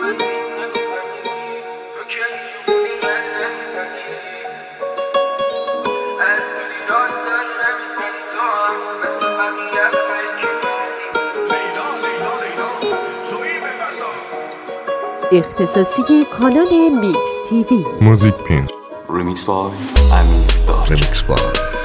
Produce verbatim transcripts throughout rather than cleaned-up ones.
اختصاصی کانال میکس تیوی موزیک پین ریمیکس بای امیر داشت ریمیکس بای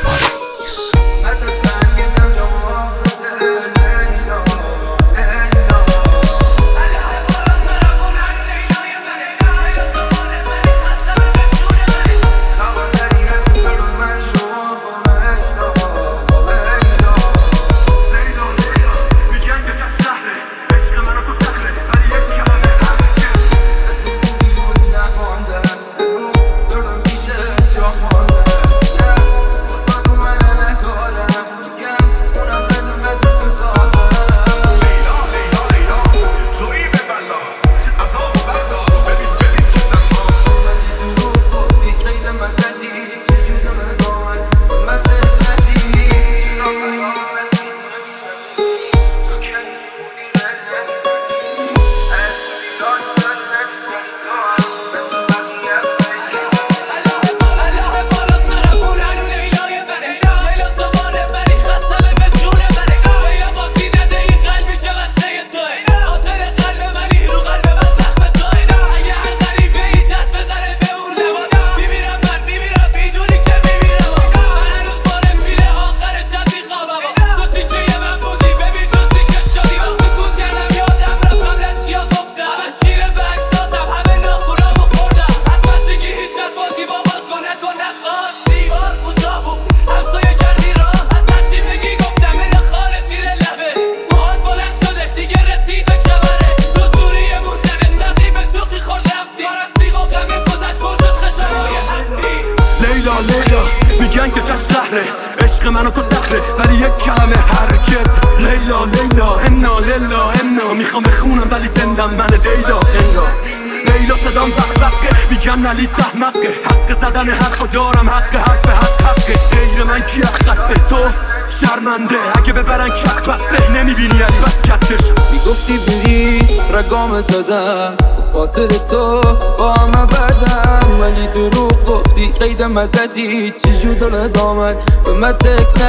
میگن که تش قهره عشق من و تو سخره ولی یک کلمه حرکت لیلا لیلا انا لیلا انا میخوام بخونم ولی زندم من دیدا انا لیلا صدام بقبقه میگن نلی تحمقه حق زدن حرفا دارم حق حرف حق حقه غیر من کی خطه تو شرمنده اگه ببرن کت بسته نمیبینی علی بس کتش میگفتی بری رگام زدم خاطر تو با همه بدم ولی دروغ گفتی قیدم ازدی چجور دل دامن به من تکس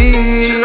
ندی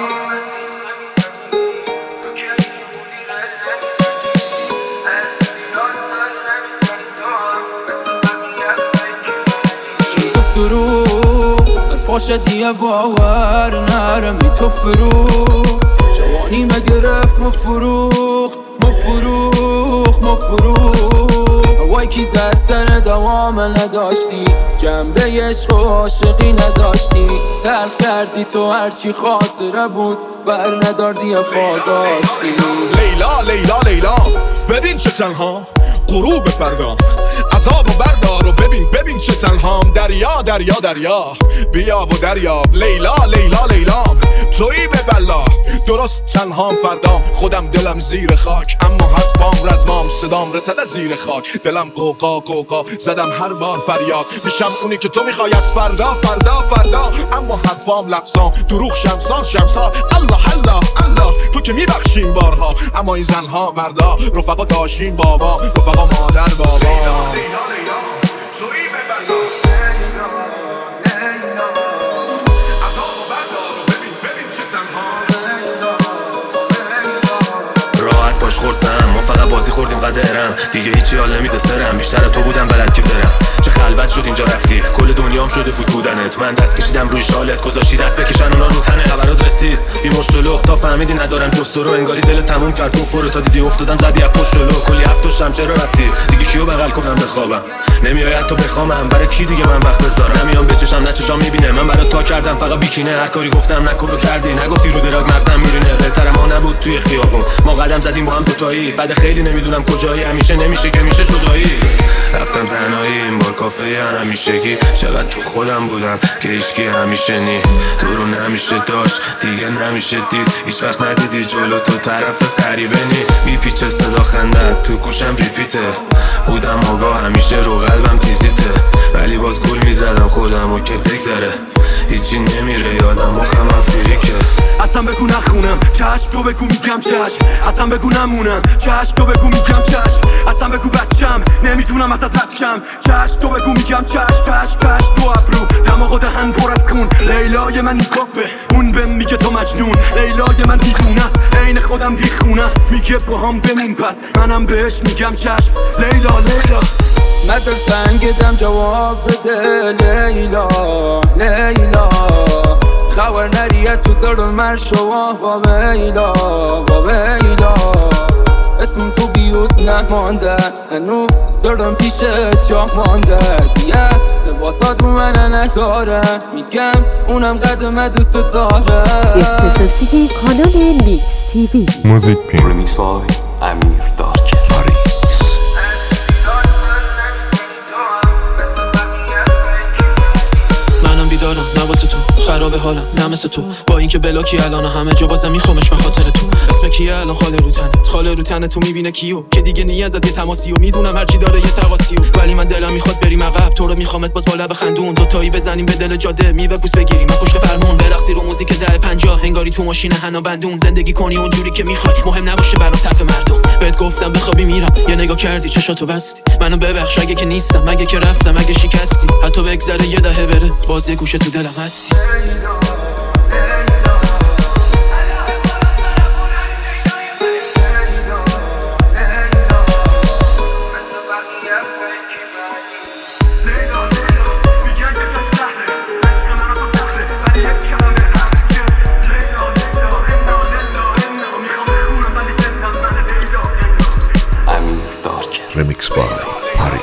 گفت دروغ الفاش دیگه باور نرمی تو فروغ جوانی مگرفت مفروخ مفروخ مفروخ هوای کی زد سر دوام نداشتی جنبه عشق و عاشقی نداشتی تلخ کردی تو هرچی خاطره بود بر نداردی یا فازاشتی لیلا لیلا لیلا ببین چه تنها غروب فردا عذاب و بردار و ببین ببین چه تنهام دریا دریا دریا بیا و دریاب لیلا لیلا لیلام تویی به بلا درست تنهام فردام خودم دلم زیر خاک اما حرفام رزمام صدام رسد از زیر خاک دلم قوقا قوقا زدم هر بار فریاد میشم اونی که تو میخوای از فردا فردا فردا اما حرفام لفظام دروغ شمسان شمسان الله الله الله تو که میبخشیم بارها اما این زنها مردا رفقا داشتیم بابا رفقا مادر بابا باش خوردم ما فقط بازی خوردیم قدرم دیگه هیچی حال نمیده سرم بیشتر تو بودم بلد که برم چه خلوت شد اینجا رفتی کل دنیام شده بود بودنت من دست کشیدم روی شالت گذاشتی دست بکشن اونا رو تنه خبرات رسید بی مشتلق تا فهمیدی ندارم جست رو انگاری دل تموم کرد تو فرو تا دیدی افتادم زدی از پشت جلو کلی هفتاشم چرا رفتی دیگه کیو بغل کنم بخوابم نمیای حتی بخوامم برای کی دیگه من وقت بذارم نمیام بچشم نه چشام میبینه من برات تا کردم فقط بیکینه هر کاری گفتم نکو کردی نگفتی رو دراگ مغزم میرینه بهتره ما نبود توی خیابون ما قدم زدیم با هم دوتایی بعد خیلی نمیدونم کجایی همیشه نمیشه که میشه جدایی رفتم تنهایی این بار کافه همیشگی چقدر تو خودم بودم که هیچکی همیشه نی درون همیشه داشت دیگه نمیشه دید هیچ وقت ندیدی جلو تو طرف غریبه نی میپیچه صدا خندت تو گوشم ریپیته بودم آگاه همیشه رو قلبم تیزیته ولی باز گول میزدم خودم و که بگذره هیچی نمیره یادم مخمم فریکه اصلا بگو نخونم چشم تو بگو میگم چشم اصلا بگو نمونم چشم تو بگو میگم چشم اصلا بگو بچم نمیدونم ازت بچم چش تو بگو میگم چش چش چش دو ابرو دماغ و دهن پر از خون لیلای من نیکافه اون بهم میگه تو مجنون لیلای من دیوونه است عین خودم دیخونه است میگه با هم بمون پس منم بهش میگم چشم لیلا لیلا مدل تنگدم جواب بده لیلا لیلا خبر نریه تو دارم مرشوا با بیلا با بیلا اسم تو بیود نمانده هنو دارم پیش جا مانده دیگه لباسات رو من نداره میگم اونم قدم دوست داره اختصاصی کانال میکس تیوی موزیک پین Remix by امیر دارک بیدارم نواسه تو خراب حالم نمسه تو با اینکه بلاکی الان همه جا بازم میخوامش من خاطر تو اسم کیه الان خاله رو تنت خاله رو تنت تو میبینه کیو که دیگه نیازت یه تماسی و میدونم هرچی داره یه تقاسیو ولی من دلم میخواد بریم عقب تو رو میخوامت باز بالا بخندون دو تایی بزنیم به دل جاده میوه پوست بگیریم من پشت فرمون برقصی رو موزیک ده پنجاه انگاری تو ماشین حنا بندون زندگی کنی اونجوری که میخوای مهم نباشه برام طرف مردم بهت گفتم بخوابی میرم یه نگاه کردی چشاتو بستی منو ببخش اگه که نیستم اگه که رفتم اگه شکستی حتی بگذره یه دهه بره باز یه گوشه تو دلم هستی Remix by Paris.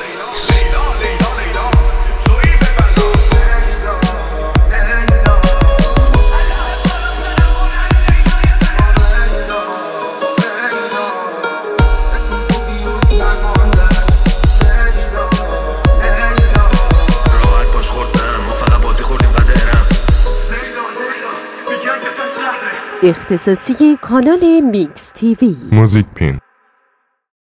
اختصاصی کانال میکس تیوی موزیک پین